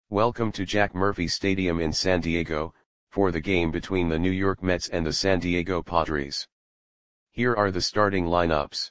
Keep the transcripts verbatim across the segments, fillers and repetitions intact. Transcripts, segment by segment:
Welcome to Jack Murphy Stadium in San Diego, for the game between the New York Mets and the San Diego Padres. Here are the starting lineups.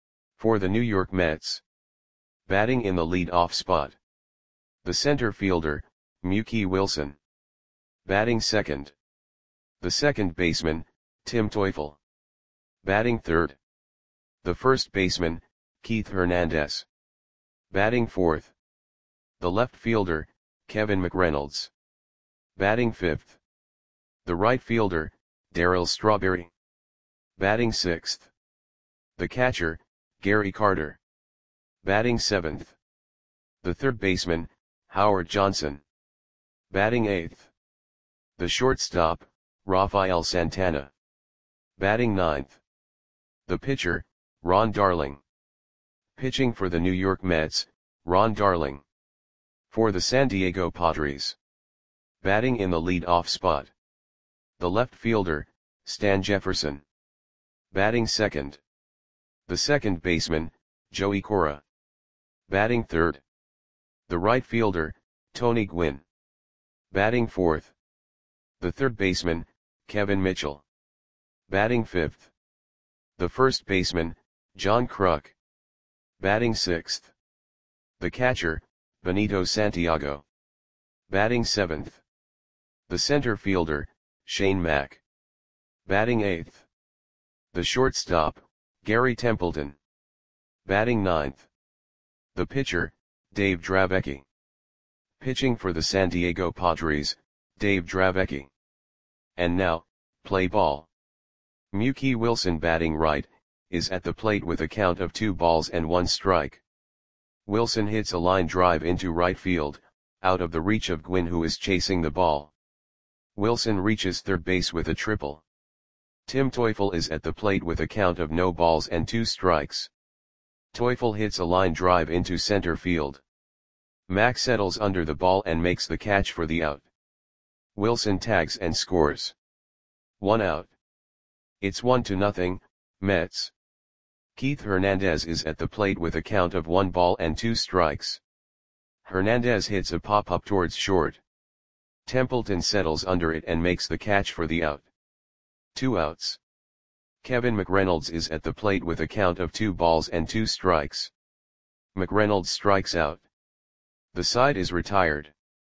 For the New York Mets. Batting in the lead-off spot. The center fielder, Mookie Wilson. Batting second. The second baseman, Tim Teufel. Batting third. The first baseman, Keith Hernandez. Batting fourth. The left fielder, Kevin McReynolds. Batting fifth. The right fielder, Darryl Strawberry. Batting sixth. The catcher, Gary Carter. Batting seventh. The third baseman, Howard Johnson. Batting eighth. The shortstop, Rafael Santana. Batting ninth. The pitcher, Ron Darling. Pitching for the New York Mets, Ron Darling. For the San Diego Padres. Batting in the lead-off spot. The left fielder, Stan Jefferson. Batting second. The second baseman, Joey Cora. Batting third. The right fielder, Tony Gwynn. Batting fourth. The third baseman, Kevin Mitchell. Batting fifth. The first baseman, John Kruk. Batting sixth. The catcher, Benito Santiago. Batting seventh. The center fielder, Shane Mack. Batting eighth. The shortstop, Gary Templeton. Batting ninth. The pitcher, Dave Dravecky. Pitching for the San Diego Padres, Dave Dravecky. And now, play ball. Mookie Wilson batting right, is at the plate with a count of two balls and one strike. Wilson hits a line drive into right field, out of the reach of Gwynn, who is chasing the ball. Wilson reaches third base with a triple. Tim Teufel is at the plate with a count of no balls and two strikes. Teufel hits a line drive into center field. Mack settles under the ball and makes the catch for the out. Wilson tags and scores. One out. It's one to nothing, Mets. Keith Hernandez is at the plate with a count of one ball and two strikes. Hernandez hits a pop-up towards short. Templeton settles under it and makes the catch for the out. Two outs. Kevin McReynolds is at the plate with a count of two balls and two strikes. McReynolds strikes out. The side is retired.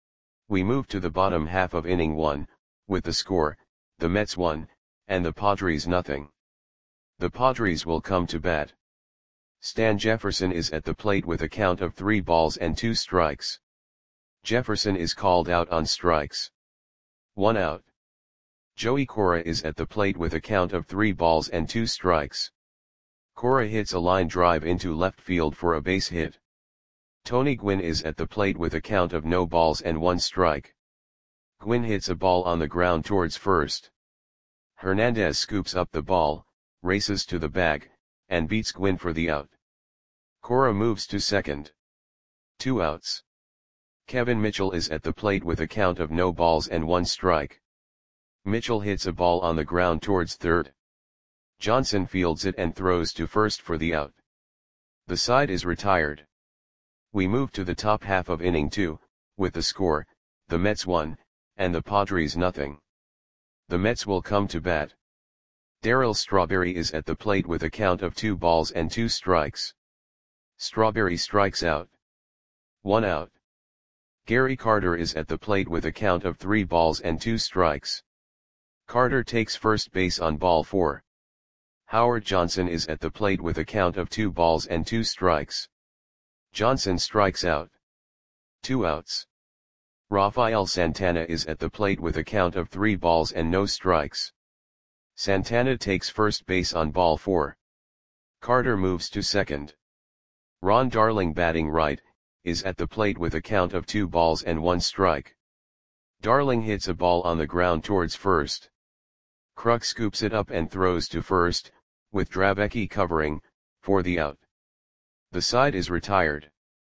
We move to the bottom half of inning one, with the score, the Mets one, and the Padres nothing. The Padres will come to bat. Stan Jefferson is at the plate with a count of three balls and two strikes. Jefferson is called out on strikes. One out. Joey Cora is at the plate with a count of three balls and two strikes. Cora hits a line drive into left field for a base hit. Tony Gwynn is at the plate with a count of no balls and one strike. Gwynn hits a ball on the ground towards first. Hernandez scoops up the ball, races to the bag, and beats Gwynn for the out. Cora moves to second. Two outs. Kevin Mitchell is at the plate with a count of no balls and one strike. Mitchell hits a ball on the ground towards third. Johnson fields it and throws to first for the out. The side is retired. We move to the top half of inning two, with the score, the Mets one, and the Padres nothing. The Mets will come to bat. Darryl Strawberry is at the plate with a count of two balls and two strikes. Strawberry strikes out. One out. Gary Carter is at the plate with a count of three balls and two strikes. Carter takes first base on ball four. Howard Johnson is at the plate with a count of two balls and two strikes. Johnson strikes out. Two outs. Rafael Santana is at the plate with a count of three balls and no strikes. Santana takes first base on ball four. Carter moves to second. Ron Darling batting right, is at the plate with a count of two balls and one strike. Darling hits a ball on the ground towards first. Kruk scoops it up and throws to first, with Dravecky covering, for the out. The side is retired.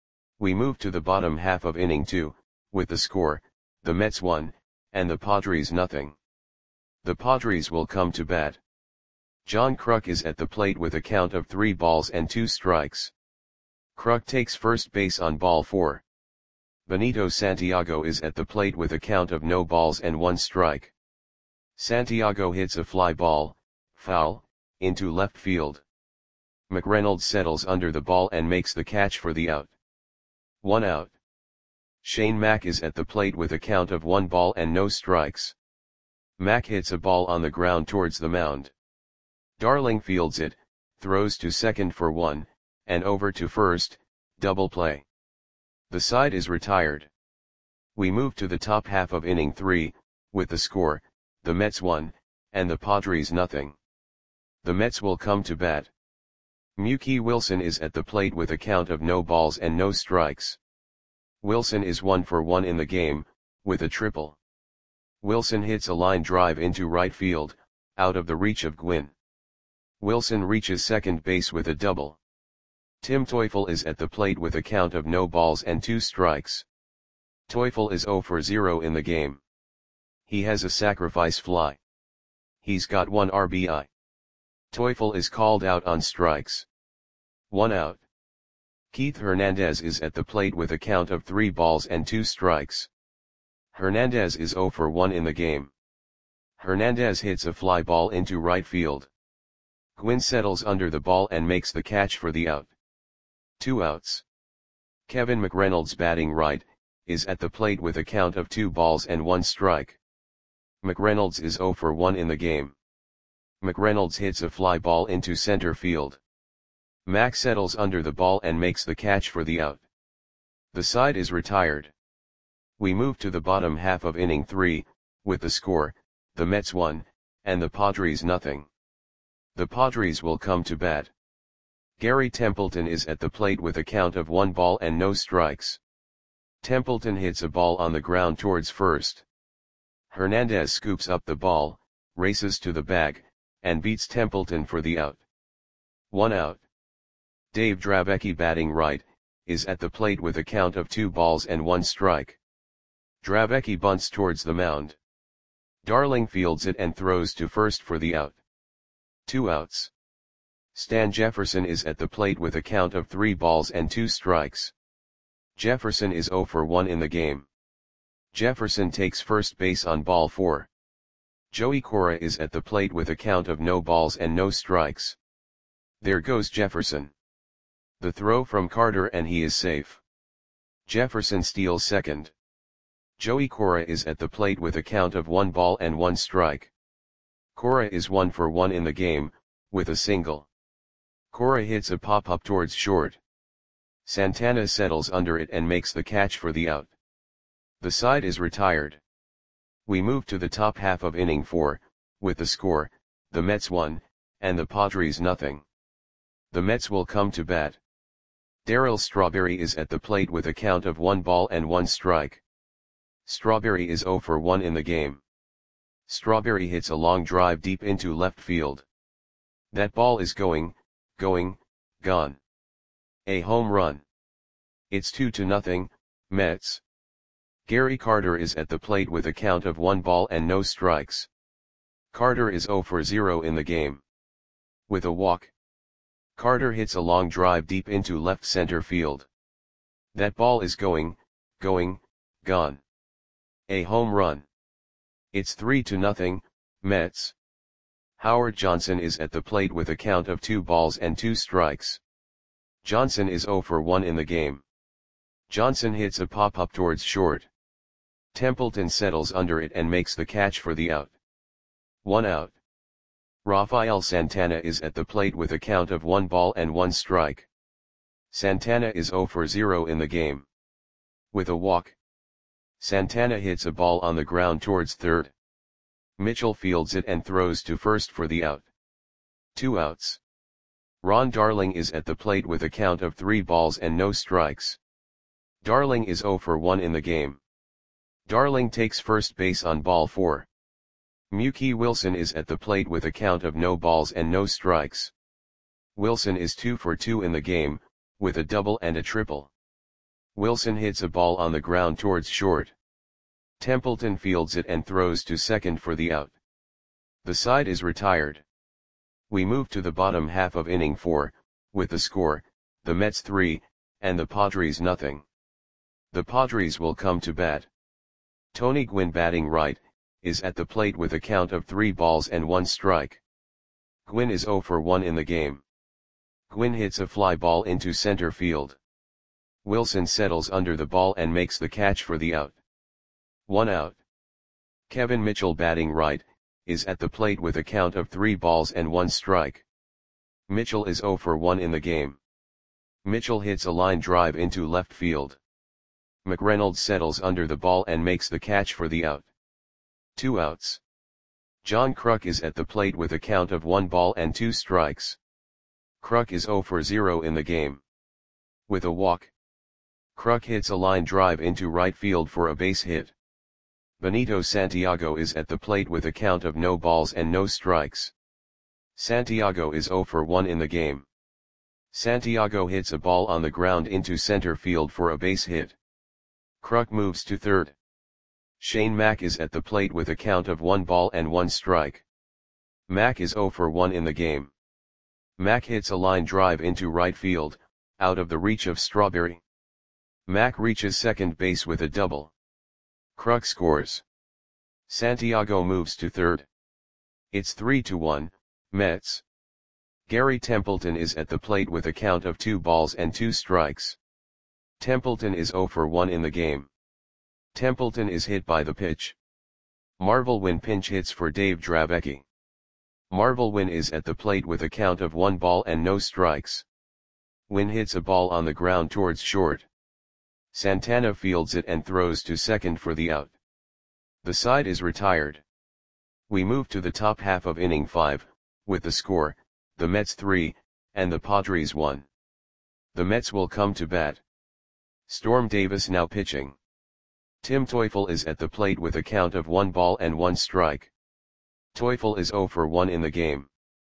We move to the bottom half of inning two, with the score, the Mets one, and the Padres nothing. The Padres will come to bat. John Kruk is at the plate with a count of three balls and two strikes. Kruk takes first base on ball four. Benito Santiago is at the plate with a count of no balls and one strike. Santiago hits a fly ball, foul, into left field. McReynolds settles under the ball and makes the catch for the out. One out. Shane Mack is at the plate with a count of one ball and no strikes. Mack hits a ball on the ground towards the mound. Darling fields it, throws to second for one, and over to first, double play. The side is retired. We move to the top half of inning three, with the score, the Mets one, and the Padres nothing. The Mets will come to bat. Mookie Wilson is at the plate with a count of no balls and no strikes. Wilson is one for one in the game, with a triple. Wilson hits a line drive into right field, out of the reach of Gwynn. Wilson reaches second base with a double. Tim Teufel is at the plate with a count of no balls and two strikes. Teufel is zero for zero in the game. He has a sacrifice fly. He's got one R B I. Teufel is called out on strikes. One out. Keith Hernandez is at the plate with a count of three balls and two strikes. Hernandez is zero for one in the game. Hernandez hits a fly ball into right field. Gwynn settles under the ball and makes the catch for the out. Two outs. Kevin McReynolds, batting right, is at the plate with a count of two balls and one strike. McReynolds is zero for one in the game. McReynolds hits a fly ball into center field. Mack settles under the ball and makes the catch for the out. The side is retired. We move to the bottom half of inning three, with the score, the Mets one, and the Padres nothing. The Padres will come to bat. Gary Templeton is at the plate with a count of one ball and no strikes. Templeton hits a ball on the ground towards first. Hernandez scoops up the ball, races to the bag, and beats Templeton for the out. One out. Dave Dravecky, batting right, is at the plate with a count of two balls and one strike. Dravecky bunts towards the mound. Darling fields it and throws to first for the out. Two outs. Stan Jefferson is at the plate with a count of three balls and two strikes. Jefferson is zero for one in the game. Jefferson takes first base on ball four. Joey Cora is at the plate with a count of no balls and no strikes. There goes Jefferson. The throw from Carter and he is safe. Jefferson steals second. Joey Cora is at the plate with a count of one ball and one strike. Cora is one for one in the game, with a single. Cora hits a pop-up towards short. Santana settles under it and makes the catch for the out. The side is retired. We move to the top half of inning four, with the score, the Mets one, and the Padres nothing. The Mets will come to bat. Darryl Strawberry is at the plate with a count of one ball and one strike. Strawberry is zero for one in the game. Strawberry hits a long drive deep into left field. That ball is going, going, gone. A home run. It's two to nothing, Mets. Gary Carter is at the plate with a count of one ball and no strikes. Carter is zero for zero in the game. With a walk. Carter hits a long drive deep into left center field. That ball is going, going, gone. A home run. It's three to nothing, Mets. Howard Johnson is at the plate with a count of two balls and two strikes. Johnson is zero for one in the game. Johnson hits a pop-up towards short. Templeton settles under it and makes the catch for the out. One out. Rafael Santana is at the plate with a count of one ball and one strike. Santana is zero for zero in the game. With a walk. Santana hits a ball on the ground towards third. Mitchell fields it and throws to first for the out. Two outs. Ron Darling is at the plate with a count of three balls and no strikes. Darling is zero for one in the game. Darling takes first base on ball four. Mookie Wilson is at the plate with a count of no balls and no strikes. Wilson is two for two in the game, with a double and a triple. Wilson hits a ball on the ground towards short. Templeton fields it and throws to second for the out. The side is retired. We move to the bottom half of inning four, with the score, the Mets three, and the Padres nothing. The Padres will come to bat. Tony Gwynn, batting right, is at the plate with a count of three balls and one strike. Gwynn is zero for one in the game. Gwynn hits a fly ball into center field. Wilson settles under the ball and makes the catch for the out. One out. Kevin Mitchell, batting right, is at the plate with a count of three balls and one strike. Mitchell is zero for one in the game. Mitchell hits a line drive into left field. McReynolds settles under the ball and makes the catch for the out. Two outs. John Kruk is at the plate with a count of one ball and two strikes. Kruk is zero for zero in the game. With a walk, Kruk hits a line drive into right field for a base hit. Benito Santiago is at the plate with a count of no balls and no strikes. Santiago is zero for one in the game. Santiago hits a ball on the ground into center field for a base hit. Kruk moves to third. Shane Mack is at the plate with a count of one ball and one strike. Mack is zero for one in the game. Mack hits a line drive into right field, out of the reach of Strawberry. Mack reaches second base with a double. Kruk scores. Santiago moves to third. It's three to one, Mets. Gary Templeton is at the plate with a count of two balls and two strikes. Templeton is zero for one in the game. Templeton is hit by the pitch. Marvel Wynn pinch hits for Dave Dravecky. Marvel Wynn is at the plate with a count of one ball and no strikes. Wynn hits a ball on the ground towards short. Santana fields it and throws to second for the out. The side is retired. We move to the top half of inning five, with the score, the Mets three, and the Padres one. The Mets will come to bat. Storm Davis now pitching. Tim Teufel is at the plate with a count of one ball and one strike. Teufel is zero for one in the game.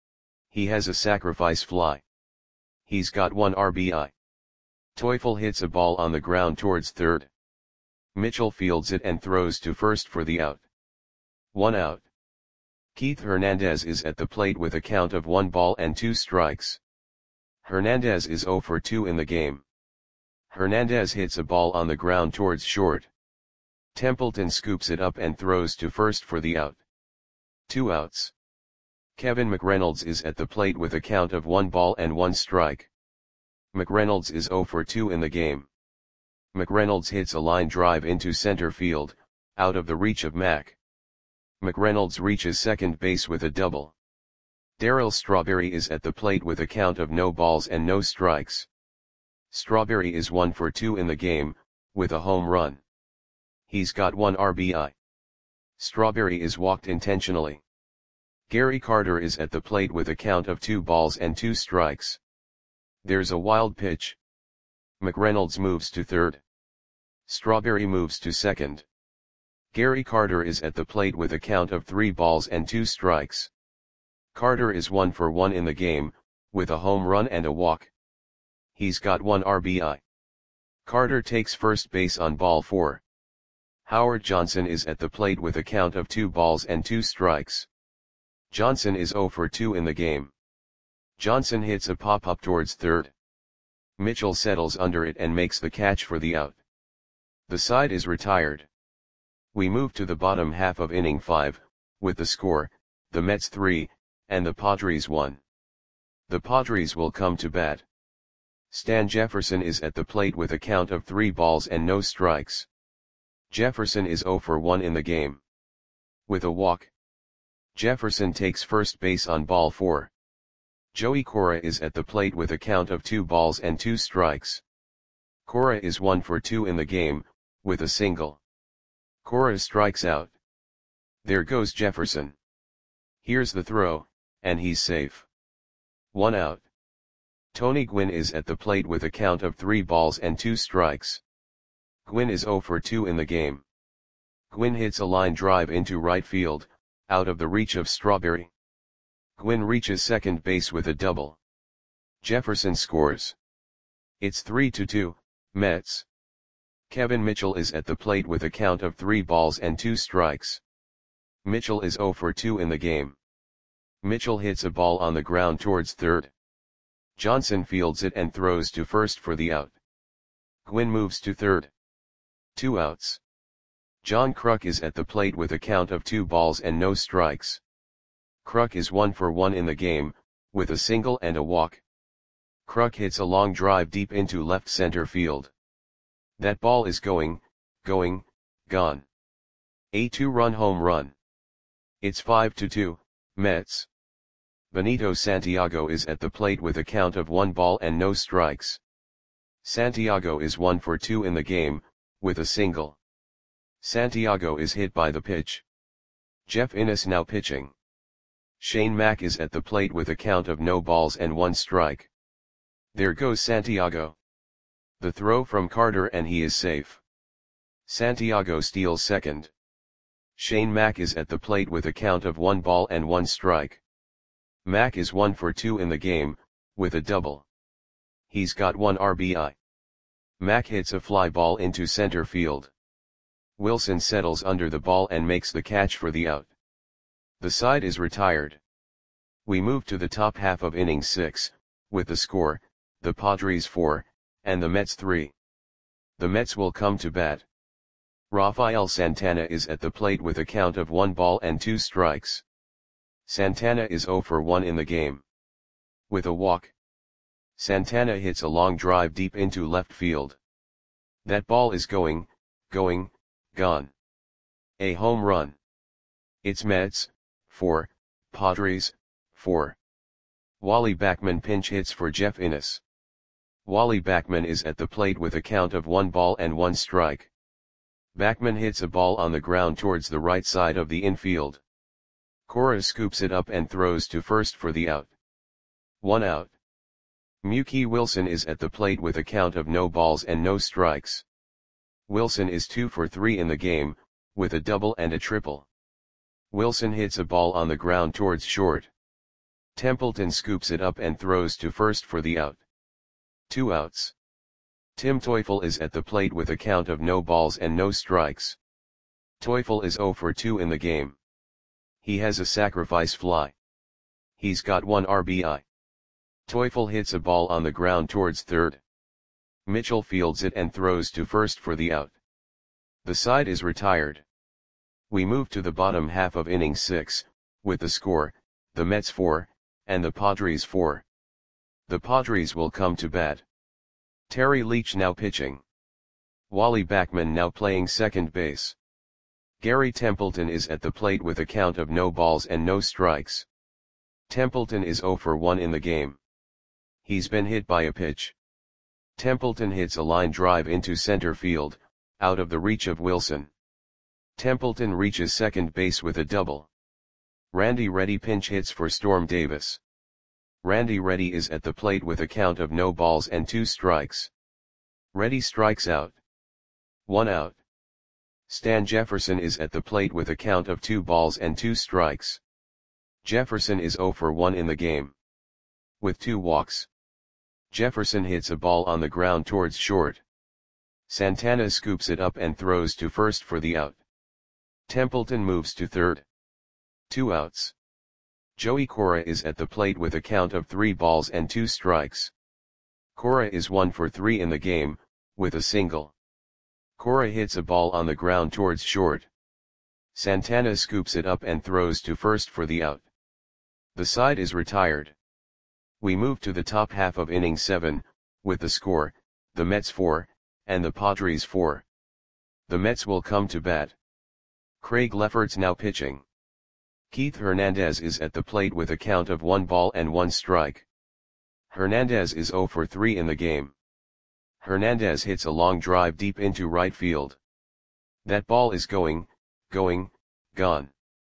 He has a sacrifice fly. He's got one R B I. Teufel hits a ball on the ground towards third. Mitchell fields it and throws to first for the out. One out. Keith Hernandez is at the plate with a count of one ball and two strikes. Hernandez is zero for two in the game. Hernandez hits a ball on the ground towards short. Templeton scoops it up and throws to first for the out. Two outs. Kevin McReynolds is at the plate with a count of one ball and one strike. McReynolds is zero for two in the game. McReynolds hits a line drive into center field, out of the reach of Mack. McReynolds reaches second base with a double. Darryl Strawberry is at the plate with a count of no balls and no strikes. Strawberry is one for two in the game, with a home run. He's got one R B I. Strawberry is walked intentionally. Gary Carter is at the plate with a count of two balls and two strikes. There's a wild pitch. McReynolds moves to third. Strawberry moves to second. Gary Carter is at the plate with a count of three balls and two strikes. Carter is one for one in the game, with a home run and a walk. He's got one R B I. Carter takes first base on ball four. Howard Johnson is at the plate with a count of two balls and two strikes. Johnson is zero for two in the game. Johnson hits a pop-up towards third. Mitchell settles under it and makes the catch for the out. The side is retired. We move to the bottom half of inning five, with the score, the Mets three, and the Padres one. The Padres will come to bat. Stan Jefferson is at the plate with a count of three balls and no strikes. Jefferson is zero for one in the game. With a walk, Jefferson takes first base on ball four. Joey Cora is at the plate with a count of two balls and two strikes. Cora is one for two in the game, with a single. Cora strikes out. There goes Jefferson. Here's the throw, and he's safe. One out. Tony Gwynn is at the plate with a count of three balls and two strikes. Gwynn is zero for two in the game. Gwynn hits a line drive into right field, out of the reach of Strawberry. Gwynn reaches second base with a double. Jefferson scores. It's three to two, Mets. Kevin Mitchell is at the plate with a count of three balls and two strikes. Mitchell is zero for two in the game. Mitchell hits a ball on the ground towards third. Johnson fields it and throws to first for the out. Gwynn moves to third. Two outs. John Kruk is at the plate with a count of two balls and no strikes. Kruk is one for one in the game, with a single and a walk. Kruk hits a long drive deep into left center field. That ball is going, going, gone. A two-run home run. It's five to two, Mets. Benito Santiago is at the plate with a count of one ball and no strikes. Santiago is one for two in the game, with a single. Santiago is hit by the pitch. Jeff Innes now pitching. Shane Mack is at the plate with a count of no balls and one strike. There goes Santiago. The throw from Carter and he is safe. Santiago steals second. Shane Mack is at the plate with a count of one ball and one strike. Mack is one for two in the game, with a double. He's got one R B I. Mack hits a fly ball into center field. Wilson settles under the ball and makes the catch for the out. The side is retired. We move to the top half of inning six, with the score, the Padres four, and the Mets three. The Mets will come to bat. Rafael Santana is at the plate with a count of one ball and two strikes. Santana is zero for one in the game. With a walk. Santana hits a long drive deep into left field. That ball is going, going, gone. A home run. It's Mets, four, Padres, four. Wally Backman pinch hits for Jeff Innes. Wally Backman is at the plate with a count of one ball and one strike. Backman hits a ball on the ground towards the right side of the infield. Cora scoops it up and throws to first for the out. One out. Mookie Wilson is at the plate with a count of no balls and no strikes. Wilson is two for three in the game, with a double and a triple. Wilson hits a ball on the ground towards short. Templeton scoops it up and throws to first for the out. Two outs. Tim Teufel is at the plate with a count of no balls and no strikes. Teufel is zero for two in the game. He has a sacrifice fly. He's got one R B I. Teufel hits a ball on the ground towards third. Mitchell fields it and throws to first for the out. The side is retired. We move to the bottom half of inning six, with the score, the Mets four, and the Padres four. The Padres will come to bat. Terry Leach now pitching. Wally Backman now playing second base. Gary Templeton is at the plate with a count of no balls and no strikes. Templeton is zero for one in the game. He's been hit by a pitch. Templeton hits a line drive into center field, out of the reach of Wilson. Templeton reaches second base with a double. Randy Reddy pinch hits for Storm Davis. Randy Reddy is at the plate with a count of no balls and two strikes. Reddy strikes out. One out. Stan Jefferson is at the plate with a count of two balls and two strikes. Jefferson is zero for one in the game. With two walks. Jefferson hits a ball on the ground towards short. Santana scoops it up and throws to first for the out. Templeton moves to third. Two outs. Joey Cora is at the plate with a count of three balls and two strikes. Cora is one for three in the game, with a single. Cora hits a ball on the ground towards short. Santana scoops it up and throws to first for the out. The side is retired. We move to the top half of inning seven, with the score, the Mets four, and the Padres four. The Mets will come to bat. Craig Lefferts now pitching. Keith Hernandez is at the plate with a count of one ball and one strike. Hernandez is zero for three in the game. Hernandez hits a long drive deep into right field. That ball is going, going, gone.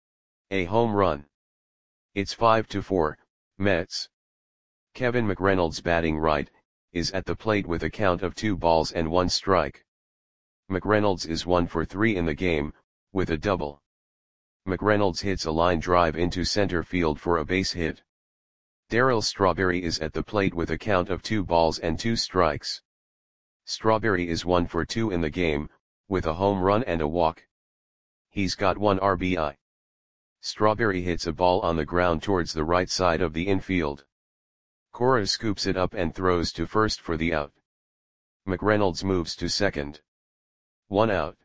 A home run. It's five to four, Mets. Kevin McReynolds batting right, is at the plate with a count of two balls and one strike. McReynolds is one for three in the game, with a double. McReynolds hits a line drive into center field for a base hit. Darryl Strawberry is at the plate with a count of two balls and two strikes. Strawberry is one for two in the game, with a home run and a walk. He's got one R B I. Strawberry hits a ball on the ground towards the right side of the infield. Cora scoops it up and throws to first for the out. McReynolds moves to second. One out.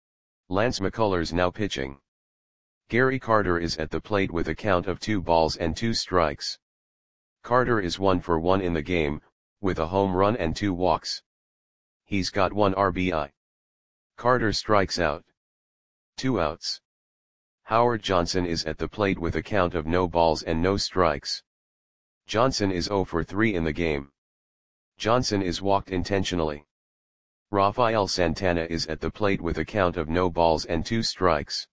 Lance McCullers now pitching. Gary Carter is at the plate with a count of two balls and two strikes. Carter is one for one in the game, with a home run and two walks. He's got one R B I. Carter strikes out. Two outs. Howard Johnson is at the plate with a count of no balls and no strikes. Johnson is zero for three in the game. Johnson is walked intentionally. Rafael Santana is at the plate with a count of no balls and two strikes.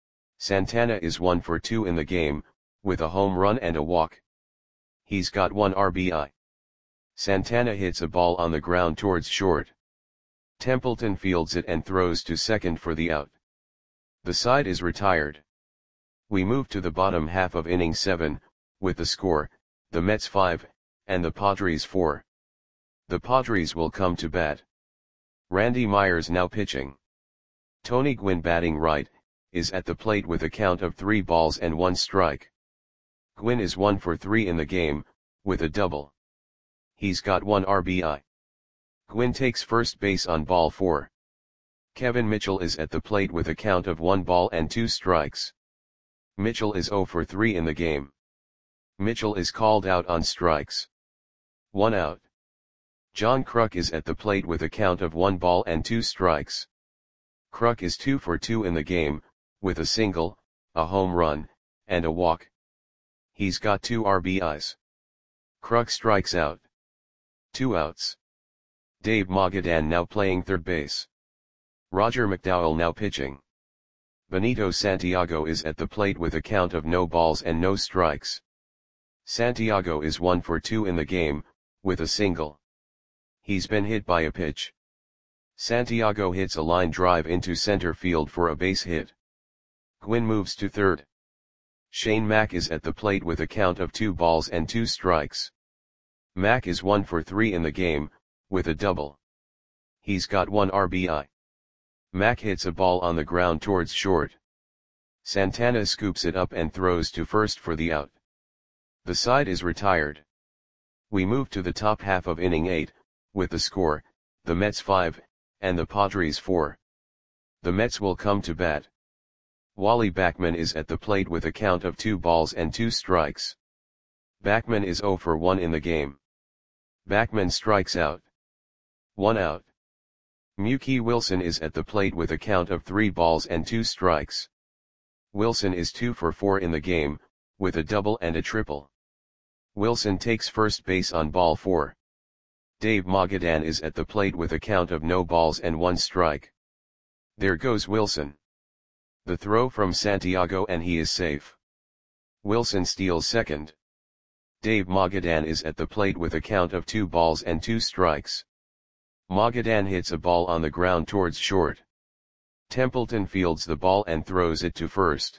Santana is one for two in the game, with a home run and a walk. He's got one R B I. Santana hits a ball on the ground towards short. Templeton fields it and throws to second for the out. The side is retired. We move to the bottom half of inning seven, with the score, the Mets five, and the Padres four. The Padres will come to bat. Randy Myers now pitching. Tony Gwynn batting right, is at the plate with a count of three balls and one strike. Gwynn is one for three in the game, with a double. He's got one R B I. Gwynn takes first base on ball four. Kevin Mitchell is at the plate with a count of one ball and two strikes. Mitchell is zero for three in the game. Mitchell is called out on strikes. One out. John Kruk is at the plate with a count of one ball and two strikes. Kruk is two for two in the game, with a single, a home run, and a walk. He's got two R B Is. Kruk strikes out. Two outs. Dave Magadan now playing third base. Roger McDowell now pitching. Benito Santiago is at the plate with a count of no balls and no strikes. Santiago is one for two in the game, with a single. He's been hit by a pitch. Santiago hits a line drive into center field for a base hit. Gwynn moves to third. Shane Mack is at the plate with a count of two balls and two strikes. Mack is one for three in the game, with a double. He's got one R B I. Mack hits a ball on the ground towards short. Santana scoops it up and throws to first for the out. The side is retired. We move to the top half of inning eight, with the score, the Mets five, and the Padres four. The Mets will come to bat. Wally Backman is at the plate with a count of two balls and two strikes. Backman is zero for one in the game. Backman strikes out. One out. Mookie Wilson is at the plate with a count of three balls and two strikes. Wilson is two for four in the game, with a double and a triple. Wilson takes first base on ball four. Dave Magadan is at the plate with a count of no balls and one strike. There goes Wilson. The throw from Santiago and he is safe. Wilson steals second. Dave Magadan is at the plate with a count of two balls and two strikes. Magadan hits a ball on the ground towards short. Templeton fields the ball and throws it to first.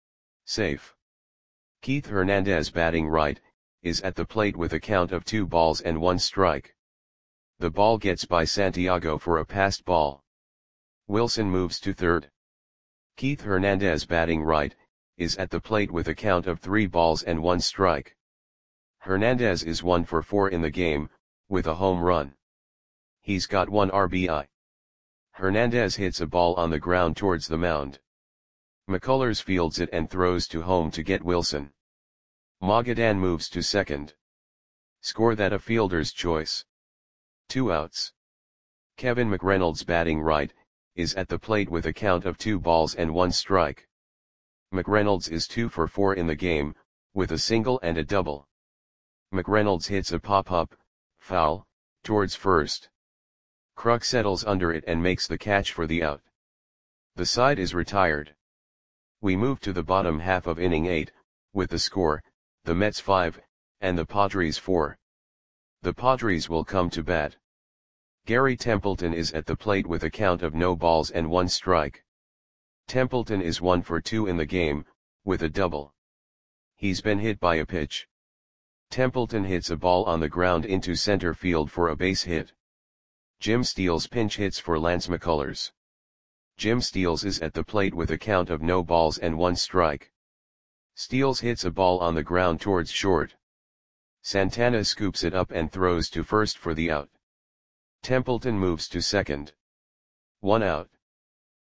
Safe. Keith Hernandez batting right, is at the plate with a count of two balls and one strike. The ball gets by Santiago for a passed ball. Wilson moves to third. Keith Hernandez batting right, is at the plate with a count of three balls and one strike. Hernandez is one for four in the game, with a home run. He's got one R B I. Hernandez hits a ball on the ground towards the mound. McCullers fields it and throws to home to get Wilson. Magadan moves to second. Score that a fielder's choice. Two outs. Kevin McReynolds batting right, is at the plate with a count of two balls and one strike. McReynolds is two for four in the game, with a single and a double. McReynolds hits a pop-up, foul, towards first. Kruk settles under it and makes the catch for the out. The side is retired. We move to the bottom half of inning eight, with the score, the Mets five, and the Padres four. The Padres will come to bat. Gary Templeton is at the plate with a count of no balls and one strike. Templeton is one for two in the game, with a double. He's been hit by a pitch. Templeton hits a ball on the ground into center field for a base hit. Jim Steals pinch hits for Lance McCullers. Jim Steals is at the plate with a count of no balls and one strike. Steals hits a ball on the ground towards short. Santana scoops it up and throws to first for the out. Templeton moves to second. One out.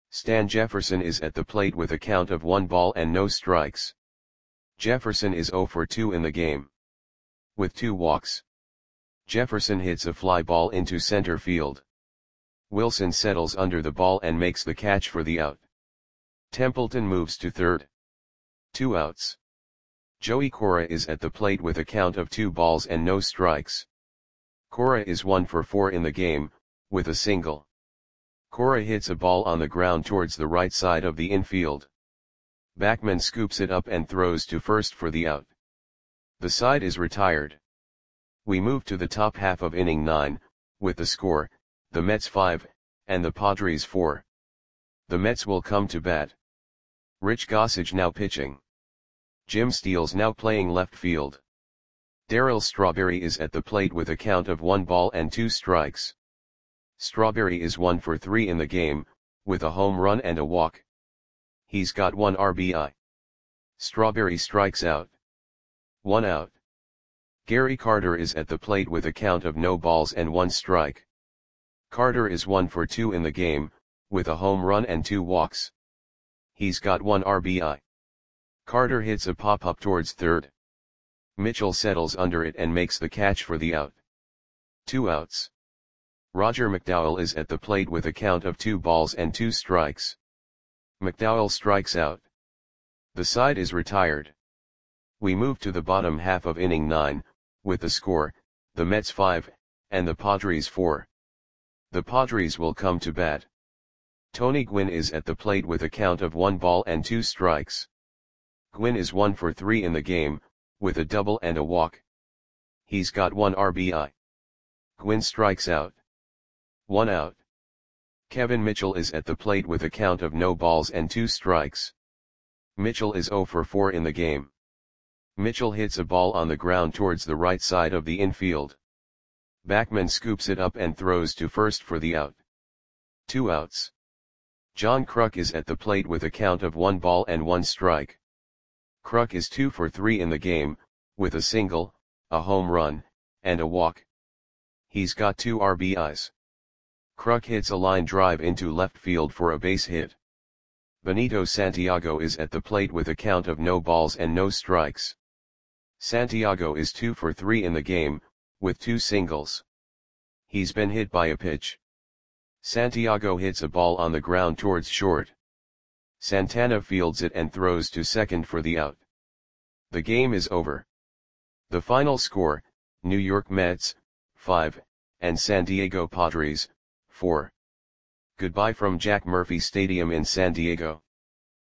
Stan Jefferson is at the plate with a count of one ball and no strikes. Jefferson is zero for two in the game. With two walks, Jefferson hits a fly ball into center field. Wilson settles under the ball and makes the catch for the out. Templeton moves to third. Two outs. Joey Cora is at the plate with a count of two balls and no strikes. Cora is one for four in the game, with a single. Cora hits a ball on the ground towards the right side of the infield. Backman scoops it up and throws to first for the out. The side is retired. We move to the top half of inning nine, with the score, the Mets five, and the Padres four. The Mets will come to bat. Rich Gossage now pitching. Jim Steele's now playing left field. Darryl Strawberry is at the plate with a count of one ball and two strikes. Strawberry is one for three in the game, with a home run and a walk. He's got one R B I. Strawberry strikes out. One out. Gary Carter is at the plate with a count of no balls and one strike. Carter is one for two in the game, with a home run and two walks. He's got one R B I. Carter hits a pop-up towards third. Mitchell settles under it and makes the catch for the out. Two outs. Roger McDowell is at the plate with a count of two balls and two strikes. McDowell strikes out. The side is retired. We move to the bottom half of inning nine, with the score, the Mets five, and the Padres four. The Padres will come to bat. Tony Gwynn is at the plate with a count of one ball and two strikes. Gwynn is one for three in the game, with a double and a walk. He's got one R B I. Gwynn strikes out. One out. Kevin Mitchell is at the plate with a count of no balls and two strikes. Mitchell is zero for four in the game. Mitchell hits a ball on the ground towards the right side of the infield. Backman scoops it up and throws to first for the out. Two outs. John Kruk is at the plate with a count of one ball and one strike. Kruk is two for three in the game, with a single, a home run, and a walk. He's got two R B Is. Kruk hits a line drive into left field for a base hit. Benito Santiago is at the plate with a count of no balls and no strikes. Santiago is two for three in the game, with two singles. He's been hit by a pitch. Santiago hits a ball on the ground towards short. Santana fields it and throws to second for the out. The game is over. The final score, New York Mets, five, and San Diego Padres, four. Goodbye from Jack Murphy Stadium in San Diego.